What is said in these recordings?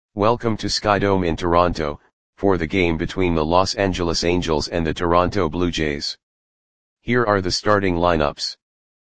Welcome to Skydome in Toronto, for the game between the Los Angeles Angels and the Toronto Blue Jays. Here are the starting lineups.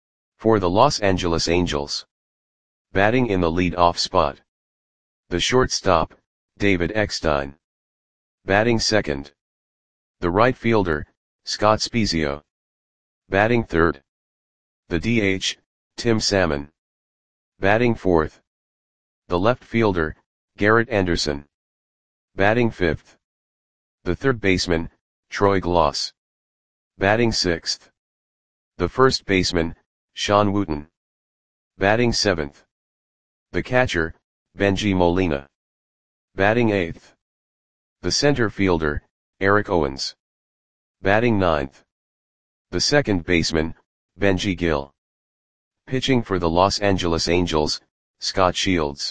For the Los Angeles Angels. Batting in the lead-off spot. The shortstop, David Eckstein. Batting second. The right fielder, Scott Spiezio. Batting third. The DH, Tim Salmon. Batting fourth. The left fielder, Garrett Anderson. Batting fifth. The third baseman, Troy Glaus. Batting sixth. The first baseman, Sean Wooten. Batting seventh. The catcher, Benji Molina. Batting eighth. The center fielder, Eric Owens. Batting ninth. The second baseman, Benji Gill. Pitching for the Los Angeles Angels, Scott Shields.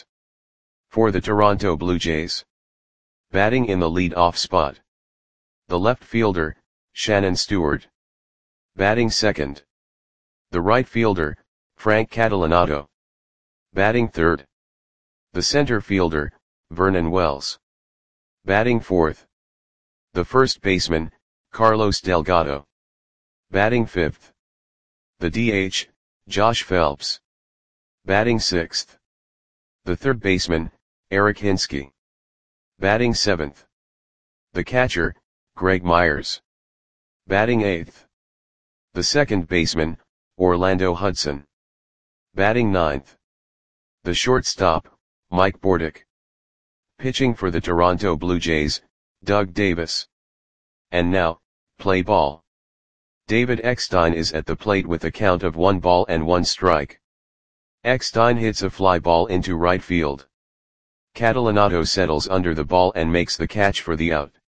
For the Toronto Blue Jays. Batting in the lead-off spot. The left fielder, Shannon Stewart. Batting second. The right fielder, Frank Catalanotto. Batting third. The center fielder, Vernon Wells. Batting fourth. The first baseman, Carlos Delgado. Batting fifth. The DH, Josh Phelps. Batting sixth. The third baseman, Eric Hinske. Batting seventh. The catcher, Greg Myers. Batting eighth. The second baseman, Orlando Hudson. Batting ninth. The shortstop, Mike Bordick. Pitching for the Toronto Blue Jays, Doug Davis. And now, play ball. David Eckstein is at the plate with a count of 1 ball and 1 strike. Eckstein hits a fly ball into right field. Catalanotto settles under the ball and makes the catch for the out.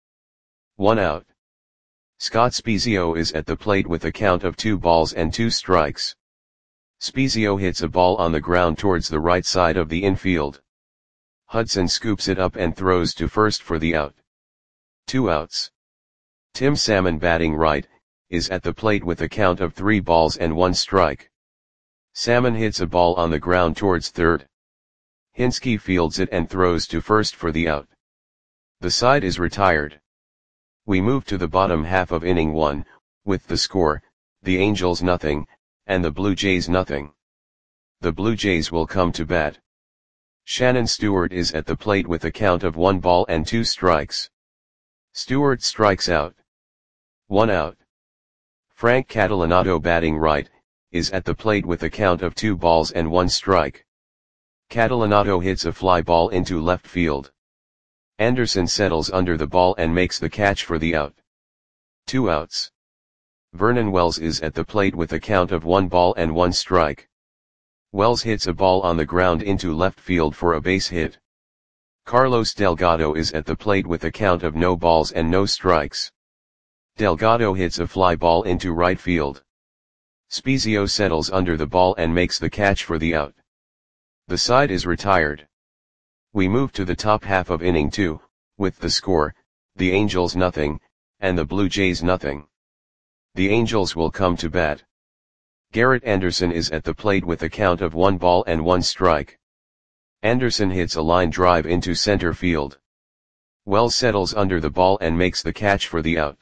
1 out. Scott Spiezio is at the plate with a count of 2 balls and 2 strikes. Spiezio hits a ball on the ground towards the right side of the infield. Hudson scoops it up and throws to first for the out. 2 outs. Tim Salmon, batting right, is at the plate with a count of 3 balls and 1 strike. Salmon hits a ball on the ground towards third. Hinske fields it and throws to first for the out. The side is retired. We move to the bottom half of inning 1, with the score, the Angels nothing, and the Blue Jays nothing. The Blue Jays will come to bat. Shannon Stewart is at the plate with a count of 1 ball and 2 strikes. Stewart strikes out. 1 out. Frank Catalanotto, batting right, is at the plate with a count of 2 balls and 1 strike. Catalanotto hits a fly ball into left field. Anderson settles under the ball and makes the catch for the out. 2 outs. Vernon Wells is at the plate with a count of 1 ball and 1 strike. Wells hits a ball on the ground into left field for a base hit. Carlos Delgado is at the plate with a count of no balls and no strikes. Delgado hits a fly ball into right field. Spiezio settles under the ball and makes the catch for the out. The side is retired. We move to the top half of inning 2, with the score, the Angels nothing, and the Blue Jays nothing. The Angels will come to bat. Garrett Anderson is at the plate with a count of 1 ball and 1 strike. Anderson hits a line drive into center field. Wells settles under the ball and makes the catch for the out.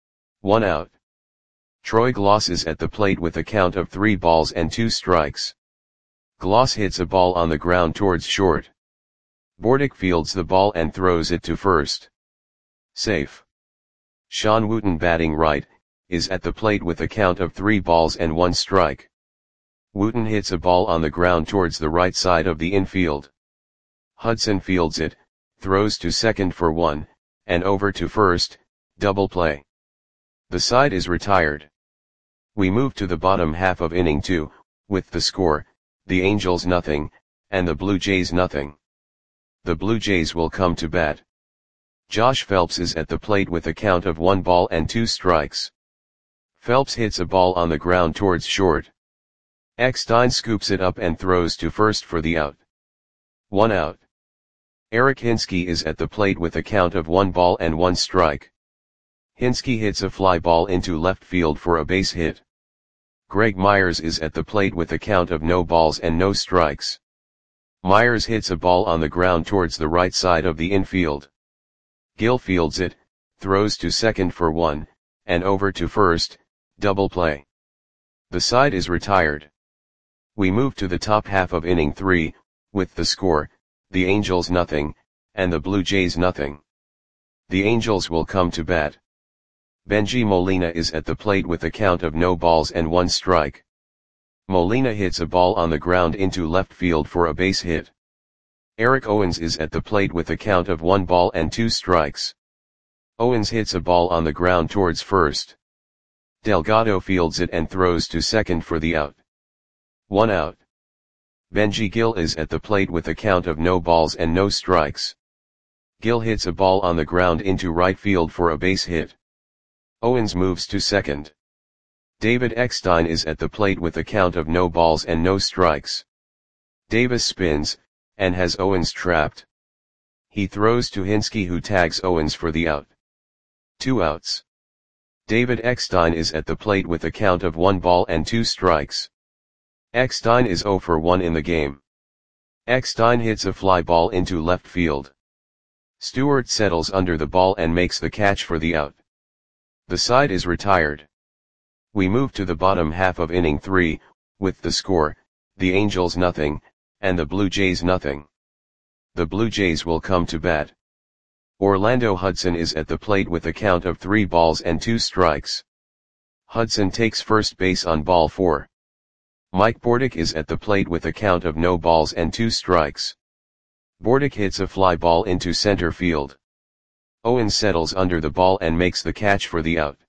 1 out. Troy Glaus is at the plate with a count of 3 balls and 2 strikes. Glaus hits a ball on the ground towards short. Bordick fields the ball and throws it to first. Safe. Sean Wooten, batting right, is at the plate with a count of 3 balls and 1 strike. Wooten hits a ball on the ground towards the right side of the infield. Hudson fields it, throws to second for 1, and over to first, double play. The side is retired. We move to the bottom half of inning 2, with the score, the Angels nothing, and the Blue Jays nothing. The Blue Jays will come to bat. Josh Phelps is at the plate with a count of 1 ball and 2 strikes. Phelps hits a ball on the ground towards short. Eckstein scoops it up and throws to first for the out. 1 out. Eric Hinske is at the plate with a count of 1 ball and 1 strike. Hinske hits a fly ball into left field for a base hit. Greg Myers is at the plate with a count of no balls and no strikes. Myers hits a ball on the ground towards the right side of the infield. Gill fields it, throws to second for 1, and over to first, double play. The side is retired. We move to the top half of inning 3, with the score, the Angels nothing, and the Blue Jays nothing. The Angels will come to bat. Bengie Molina is at the plate with a count of no balls and 1 strike. Molina hits a ball on the ground into left field for a base hit. Eric Owens is at the plate with a count of 1 ball and 2 strikes. Owens hits a ball on the ground towards first. Delgado fields it and throws to second for the out. 1 out. Benji Gill is at the plate with a count of no balls and no strikes. Gill hits a ball on the ground into right field for a base hit. Owens moves to second. David Eckstein is at the plate with a count of no balls and no strikes. Davis spins, and has Owens trapped. He throws to Hinske, who tags Owens for the out. 2 outs. David Eckstein is at the plate with a count of 1 ball and 2 strikes. Eckstein is 0 for 1 in the game. Eckstein hits a fly ball into left field. Stewart settles under the ball and makes the catch for the out. The side is retired. We move to the bottom half of inning 3, with the score, the Angels nothing, and the Blue Jays nothing. The Blue Jays will come to bat. Orlando Hudson is at the plate with a count of 3 balls and 2 strikes. Hudson takes first base on ball 4. Mike Bordick is at the plate with a count of no balls and 2 strikes. Bordick hits a fly ball into center field. Owens settles under the ball and makes the catch for the out.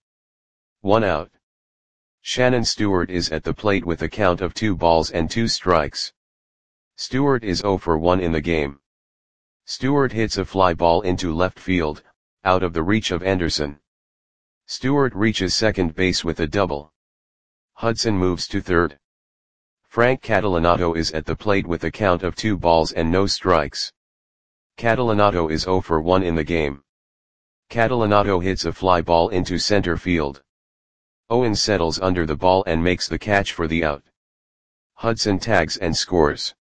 1 out. Shannon Stewart is at the plate with a count of 2 balls and 2 strikes. Stewart is 0 for 1 in the game. Stewart hits a fly ball into left field, out of the reach of Anderson. Stewart reaches second base with a double. Hudson moves to third. Frank Catalanato is at the plate with a count of 2 balls and no strikes. Catalanato is 0 for 1 in the game. Catalanato hits a fly ball into center field. Owens settles under the ball and makes the catch for the out. Hudson tags and scores.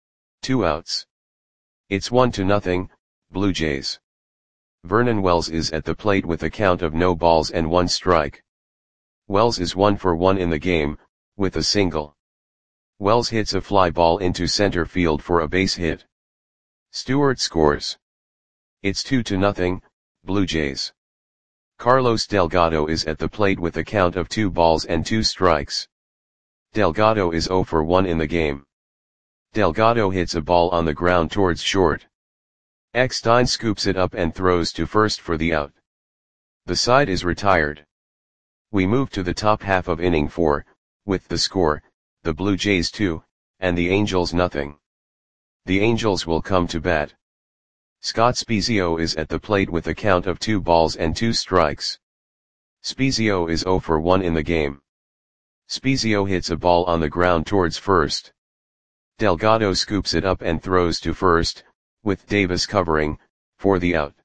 2 outs. It's 1-0, Blue Jays. Vernon Wells is at the plate with a count of no balls and 1 strike. Wells is 1 for 1 in the game, with a single. Wells hits a fly ball into center field for a base hit. Stewart scores. It's 2-0, Blue Jays. Carlos Delgado is at the plate with a count of 2 balls and 2 strikes. Delgado is 0 for 1 in the game. Delgado hits a ball on the ground towards short. Eckstein scoops it up and throws to first for the out. The side is retired. We move to the top half of inning 4, with the score, the Blue Jays 2, and the Angels nothing. The Angels will come to bat. Scott Spiezio is at the plate with a count of 2 balls and 2 strikes. Spiezio is 0 for 1 in the game. Spiezio hits a ball on the ground towards first. Delgado scoops it up and throws to first, with Davis covering, for the out.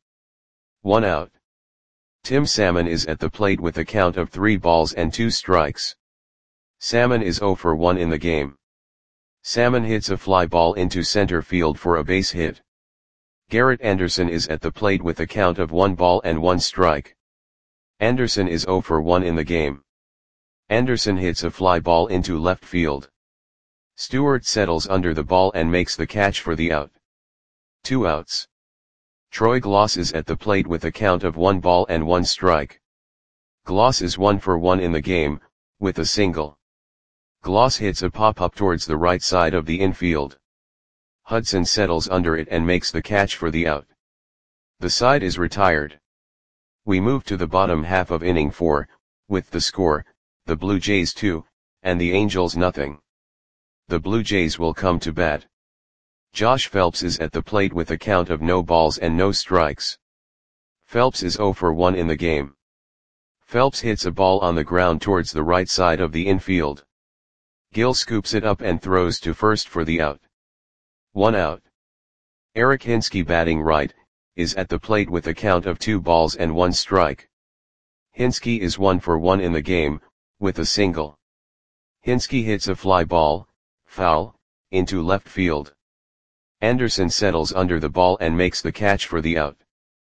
1 out. Tim Salmon is at the plate with a count of 3 balls and 2 strikes. Salmon is 0 for 1 in the game. Salmon hits a fly ball into center field for a base hit. Garrett Anderson is at the plate with a count of 1 ball and 1 strike. Anderson is 0 for 1 in the game. Anderson hits a fly ball into left field. Stewart settles under the ball and makes the catch for the out. 2 outs. Troy Gloss is at the plate with a count of 1 ball and 1 strike. Gloss is 1 for 1 in the game, with a single. Gloss hits a pop-up towards the right side of the infield. Hudson settles under it and makes the catch for the out. The side is retired. We move to the bottom half of inning 4, with the score, the Blue Jays 2, and the Angels nothing. The Blue Jays will come to bat. Josh Phelps is at the plate with a count of no balls and no strikes. Phelps is 0 for 1 in the game. Phelps hits a ball on the ground towards the right side of the infield. Gill scoops it up and throws to first for the out. 1 out. Eric Hinske, batting right, is at the plate with a count of 2 balls and 1 strike. Hinske is 1 for 1 in the game, with a single. Hinske hits a fly ball, foul, into left field. Anderson settles under the ball and makes the catch for the out.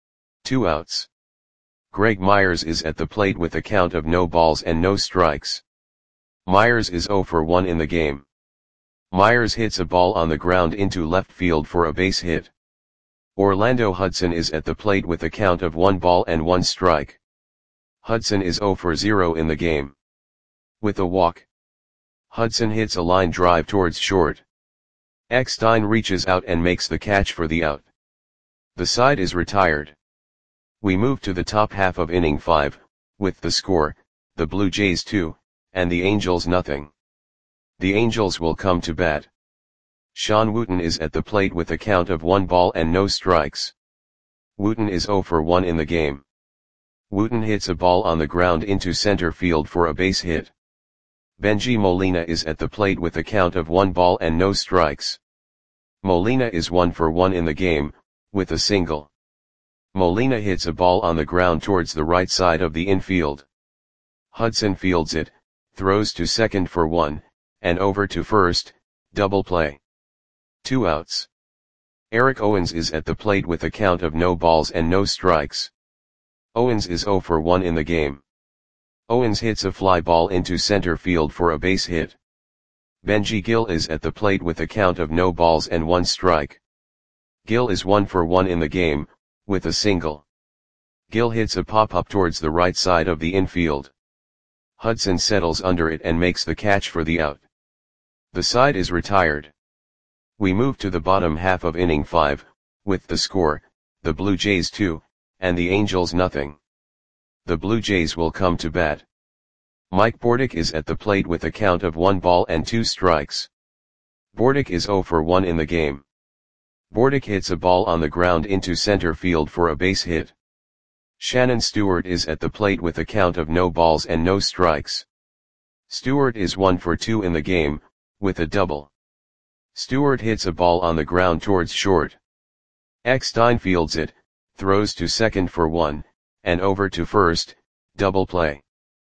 2 outs. Greg Myers is at the plate with a count of no balls and no strikes. Myers is 0 for 1 in the game. Myers hits a ball on the ground into left field for a base hit. Orlando Hudson is at the plate with a count of 1 ball and 1 strike. Hudson is 0 for 0 in the game. With a walk, Hudson hits a line drive towards short. Eckstein reaches out and makes the catch for the out. The side is retired. We move to the top half of inning 5, with the score, the Blue Jays 2, and the Angels nothing. The Angels will come to bat. Sean Wooten is at the plate with a count of 1 ball and no strikes. Wooten is 0 for 1 in the game. Wooten hits a ball on the ground into center field for a base hit. Benji Molina is at the plate with a count of 1 ball and no strikes. Molina is 1 for 1 in the game, with a single. Molina hits a ball on the ground towards the right side of the infield. Hudson fields it, throws to second for 1, and over to first, double play. 2 outs. Eric Owens is at the plate with a count of no balls and no strikes. Owens is 0 for 1 in the game. Owens hits a fly ball into center field for a base hit. Benji Gill is at the plate with a count of no balls and 1 strike. Gill is 1 for 1 in the game, with a single. Gill hits a pop-up towards the right side of the infield. Hudson settles under it and makes the catch for the out. The side is retired. We move to the bottom half of inning 5, with the score, the Blue Jays 2, and the Angels nothing. The Blue Jays will come to bat. Mike Bordick is at the plate with a count of 1 ball and 2 strikes. Bordick is 0 for 1 in the game. Bordick hits a ball on the ground into center field for a base hit. Shannon Stewart is at the plate with a count of no balls and no strikes. Stewart is 1 for 2 in the game, with a double. Stewart hits a ball on the ground towards short. Eckstein fields it, throws to second for 1, and over to first, double play.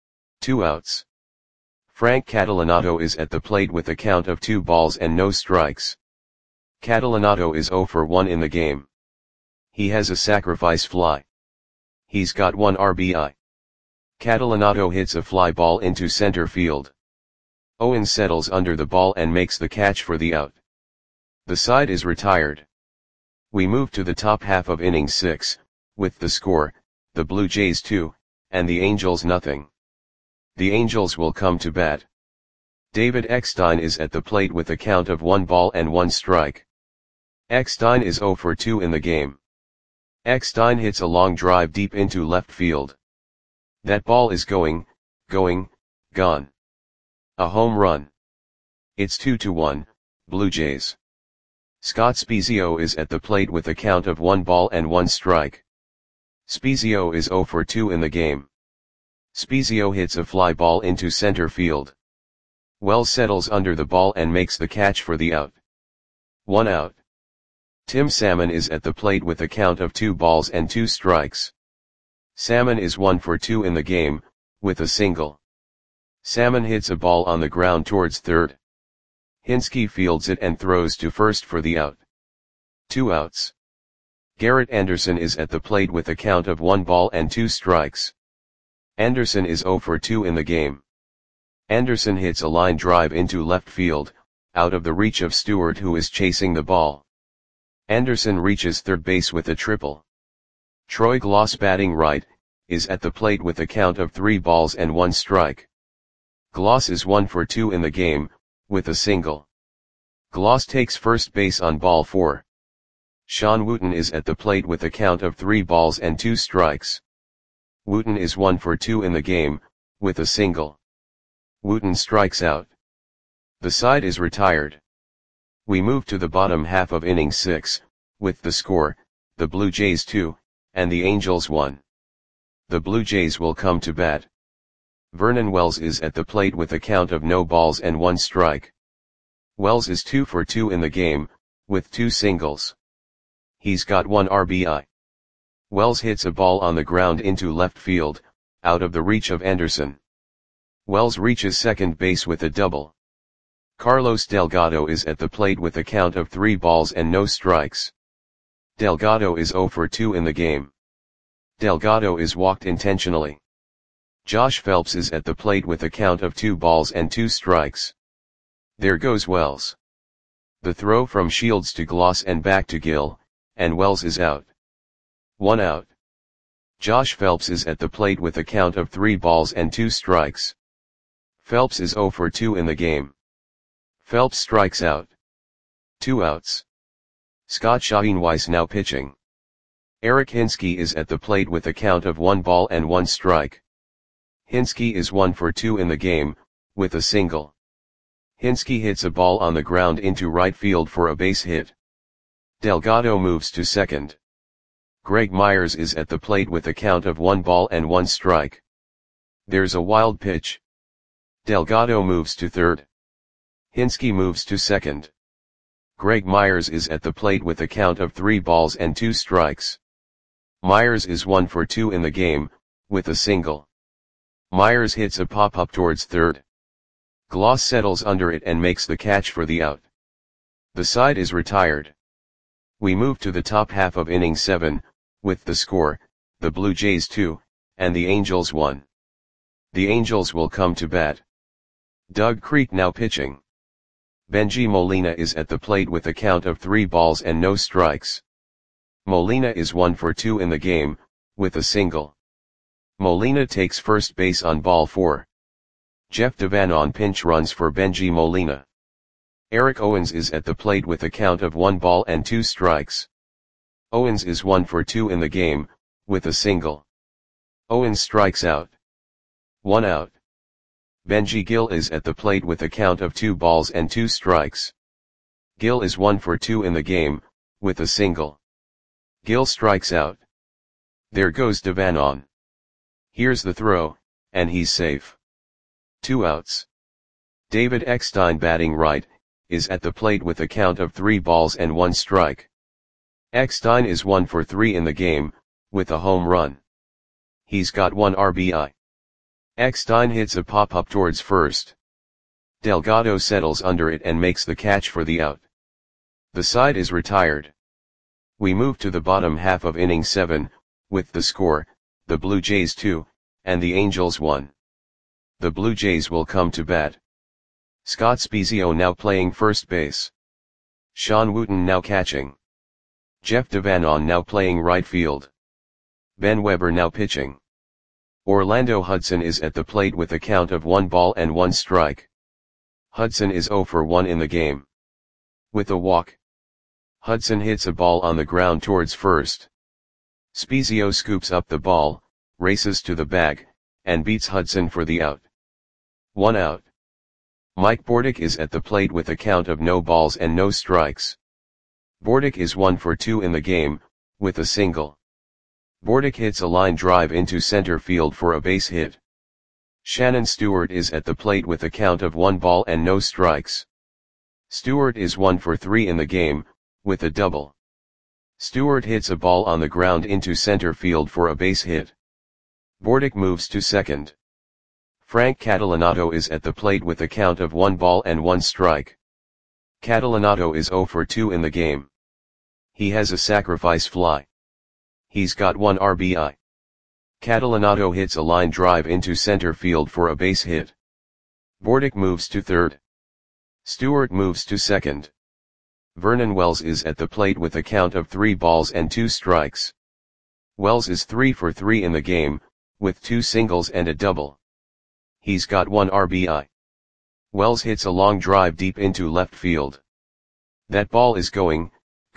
2 outs. Frank Catalanato is at the plate with a count of 2 balls and no strikes. Catalanato is 0 for 1 in the game. He has a sacrifice fly. He's got 1 RBI. Catalanato hits a fly ball into center field. Owens settles under the ball and makes the catch for the out. The side is retired. We move to the top half of inning 6, with the score, the Blue Jays 2, and the Angels nothing. The Angels will come to bat. David Eckstein is at the plate with a count of 1 ball and 1 strike. Eckstein is 0 for 2 in the game. Eckstein hits a long drive deep into left field. That ball is going, gone. A home run. It's 2-1, Blue Jays. Scott Spiezio is at the plate with a count of 1 ball and 1 strike. Spiezio is 0 for 2 in the game. Spiezio hits a fly ball into center field. Wells settles under the ball and makes the catch for the out. 1 out. Tim Salmon is at the plate with a count of 2 balls and 2 strikes. Salmon is 1 for 2 in the game, with a single. Salmon hits a ball on the ground towards third. Hinsky fields it and throws to first for the out. 2 outs. Garrett Anderson is at the plate with a count of 1 ball and 2 strikes. Anderson is 0 for 2 in the game. Anderson hits a line drive into left field, out of the reach of Stewart who is chasing the ball. Anderson reaches third base with a triple. Troy Gloss batting right, is at the plate with a count of 3 balls and 1 strike. Gloss is 1 for 2 in the game, with a single. Gloss takes first base on ball 4. Sean Wooten is at the plate with a count of 3 balls and 2 strikes. Wooten is 1 for 2 in the game, with a single. Wooten strikes out. The side is retired. We move to the bottom half of inning 6, with the score, the Blue Jays 2, and the Angels 1. The Blue Jays will come to bat. Vernon Wells is at the plate with a count of no balls and 1 strike. Wells is 2 for 2 in the game, with 2 singles. He's got 1 RBI. Wells hits a ball on the ground into left field, out of the reach of Anderson. Wells reaches second base with a double. Carlos Delgado is at the plate with a count of 3 balls and no strikes. Delgado is 0 for 2 in the game. Delgado is walked intentionally. Josh Phelps is at the plate with a count of 2 balls and 2 strikes. There goes Wells. The throw from Shields to Gloss and back to Gill, and Wells is out. 1 out. Josh Phelps is at the plate with a count of 3 balls and 2 strikes. Phelps is 0 for 2 in the game. Phelps strikes out. 2 outs. Scott Schoenweiss now pitching. Eric Hinske is at the plate with a count of 1 ball and 1 strike. Hinske is 1 for 2 in the game, with a single. Hinske hits a ball on the ground into right field for a base hit. Delgado moves to second. Greg Myers is at the plate with a count of 1 ball and 1 strike. There's a wild pitch. Delgado moves to third. Hinske moves to second. Greg Myers is at the plate with a count of 3 balls and 2 strikes. Myers is 1 for 2 in the game, with a single. Myers hits a pop-up towards third. Gloss settles under it and makes the catch for the out. The side is retired. We move to the top half of inning 7, with the score, the Blue Jays 2, and the Angels 1. The Angels will come to bat. Doug Creek now pitching. Bengie Molina is at the plate with a count of 3 balls and no strikes. Molina is 1 for 2 in the game, with a single. Molina takes first base on ball 4. Jeff Devan pinch runs for Bengie Molina. Eric Owens is at the plate with a count of 1 ball and 2 strikes. Owens is 1 for 2 in the game, with a single. Owens strikes out. 1 out. Benji Gill is at the plate with a count of 2 balls and 2 strikes. Gill is 1 for 2 in the game, with a single. Gill strikes out. There goes Devan. Here's the throw, and he's safe. 2 outs. David Eckstein batting right, is at the plate with a count of 3 balls and 1 strike. Eckstein is 1 for 3 in the game, with a home run. He's got 1 RBI. Eckstein hits a pop-up towards first. Delgado settles under it and makes the catch for the out. The side is retired. We move to the bottom half of inning 7, with the score, the Blue Jays 2, and the Angels 1. The Blue Jays will come to bat. Scott Spiezio now playing first base. Sean Wooten now catching. Jeff Devan now playing right field. Ben Weber now pitching. Orlando Hudson is at the plate with a count of 1 ball and 1 strike. Hudson is 0 for 1 in the game. With a walk. Hudson hits a ball on the ground towards first. Spiezio scoops up the ball, races to the bag, and beats Hudson for the out. 1 out. Mike Bordick is at the plate with a count of no balls and no strikes. Bordick is 1 for 2 in the game, with a single. Bordick hits a line drive into center field for a base hit. Shannon Stewart is at the plate with a count of 1 ball and no strikes. Stewart is 1 for 3 in the game, with a double. Stewart hits a ball on the ground into center field for a base hit. Bordick moves to second. Frank Catalanato is at the plate with a count of 1 ball and 1 strike. Catalanato is 0 for 2 in the game. He has a sacrifice fly. He's got 1 RBI. Catalanato hits a line drive into center field for a base hit. Bordick moves to third. Stewart moves to second. Vernon Wells is at the plate with a count of 3 balls and 2 strikes. Wells is 3 for 3 in the game, with 2 singles and a double. He's got 1 RBI. Wells hits a long drive deep into left field. That ball is going,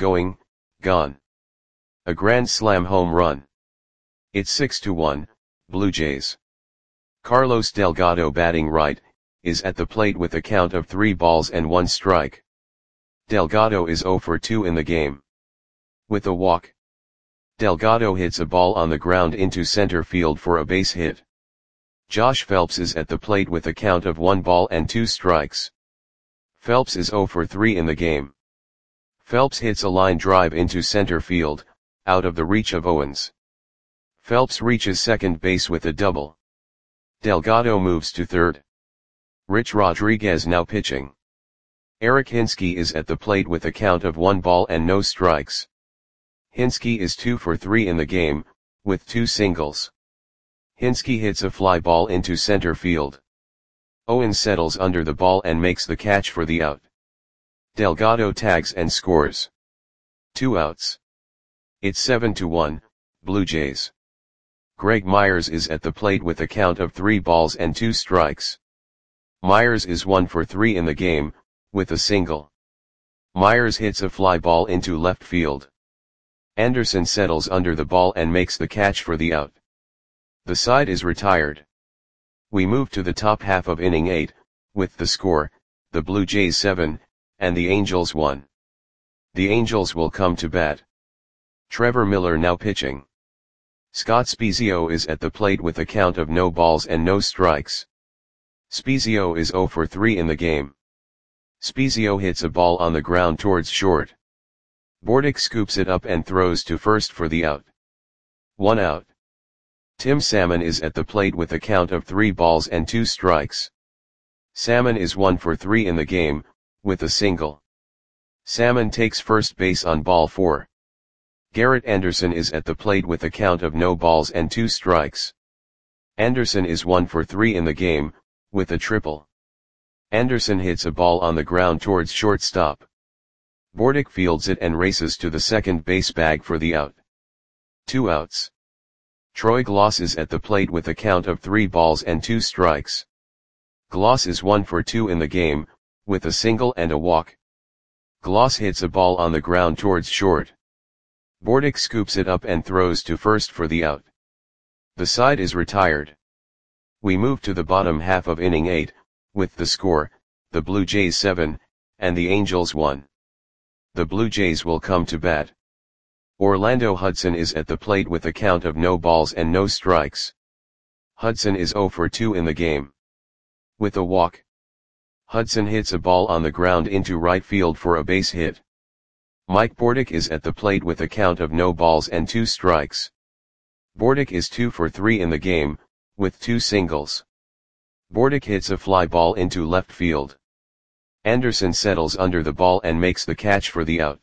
gone. A grand slam home run. It's 6-1, Blue Jays. Carlos Delgado batting right, is at the plate with a count of 3 balls and 1 strike. Delgado is 0 for 2 in the game. With a walk. Delgado hits a ball on the ground into center field for a base hit. Josh Phelps is at the plate with a count of 1 ball and 2 strikes. Phelps is 0 for 3 in the game. Phelps hits a line drive into center field, out of the reach of Owens. Phelps reaches second base with a double. Delgado moves to third. Rich Rodriguez now pitching. Eric Hinske is at the plate with a count of 1 ball and no strikes. Hinske is 2 for 3 in the game, with 2 singles. Hinske hits a fly ball into center field. Owens settles under the ball and makes the catch for the out. Delgado tags and scores. 2 outs. It's 7-1, Blue Jays. Greg Myers is at the plate with a count of 3 balls and 2 strikes. Myers is 1 for 3 in the game, with a single. Myers hits a fly ball into left field. Anderson settles under the ball and makes the catch for the out. The side is retired. We move to the top half of inning 8, with the score, the Blue Jays 7, and the Angels 1. The Angels will come to bat. Trevor Miller now pitching. Scott Spiezio is at the plate with a count of no balls and no strikes. Spiezio is 0 for 3 in the game. Spiezio hits a ball on the ground towards short. Bordick scoops it up and throws to first for the out. 1 out. Tim Salmon is at the plate with a count of 3 balls and 2 strikes. Salmon is 1 for 3 in the game, with a single. Salmon takes first base on ball 4. Garrett Anderson is at the plate with a count of no balls and 2 strikes. Anderson is 1 for 3 in the game, with a triple. Anderson hits a ball on the ground towards shortstop. Bordick fields it and races to the second base bag for the out. 2 outs. Troy Gloss is at the plate with a count of 3 balls and 2 strikes. Gloss is 1 for 2 in the game, with a single and a walk. Gloss hits a ball on the ground towards short. Bordick scoops it up and throws to first for the out. The side is retired. We move to the bottom half of inning 8, with the score, the Blue Jays 7, and the Angels 1. The Blue Jays will come to bat. Orlando Hudson is at the plate with a count of no balls and no strikes. Hudson is 0 for 2 in the game. With a walk. Hudson hits a ball on the ground into right field for a base hit. Mike Bordick is at the plate with a count of no balls and 2 strikes. Bordick is 2 for 3 in the game, with 2 singles. Bordick hits a fly ball into left field. Anderson settles under the ball and makes the catch for the out.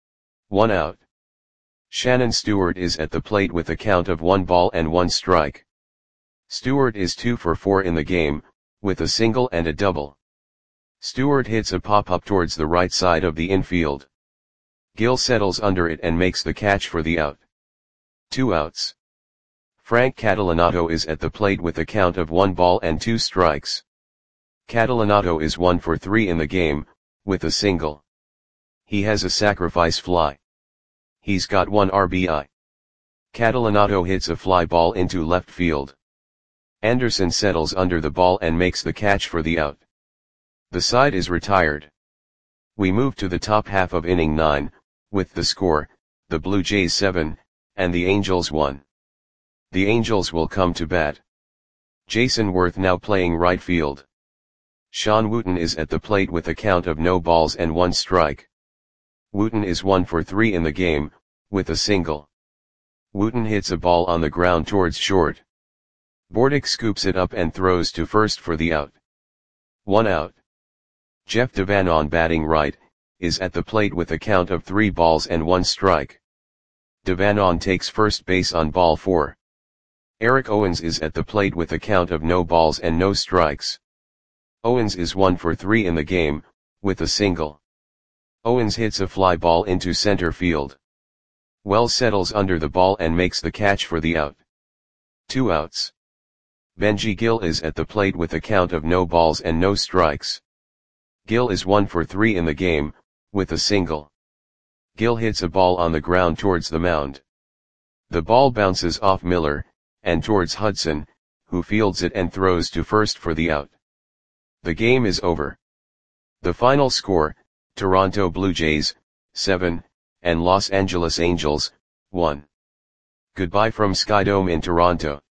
1 out. Shannon Stewart is at the plate with a count of 1 ball and 1 strike. Stewart is 2 for 4 in the game, with a single and a double. Stewart hits a pop-up towards the right side of the infield. Gill settles under it and makes the catch for the out. 2 outs. Frank Catalanato is at the plate with a count of 1 ball and 2 strikes. Catalanato is 1 for 3 in the game, with a single. He has a sacrifice fly. He's got 1 RBI. Catalanato hits a fly ball into left field. Anderson settles under the ball and makes the catch for the out. The side is retired. We move to the top half of inning 9, with the score, the Blue Jays 7, and the Angels 1. The Angels will come to bat. Jason Worth now playing right field. Sean Wooten is at the plate with a count of no balls and 1 strike. Wooten is 1 for 3 in the game, with a single. Wooten hits a ball on the ground towards short. Bordick scoops it up and throws to first for the out. 1 out. Jeff Devanon batting right, is at the plate with a count of 3 balls and 1 strike. Devanon takes first base on ball 4. Eric Owens is at the plate with a count of no balls and no strikes. Owens is 1 for 3 in the game, with a single. Owens hits a fly ball into center field. Wells settles under the ball and makes the catch for the out. 2 outs. Benji Gill is at the plate with a count of no balls and no strikes. Gill is 1 for 3 in the game, with a single. Gill hits a ball on the ground towards the mound. The ball bounces off Miller, and towards Hudson, who fields it and throws to first for the out. The game is over. The final score, Toronto Blue Jays, 7, and Los Angeles Angels, 1. Goodbye from Skydome in Toronto.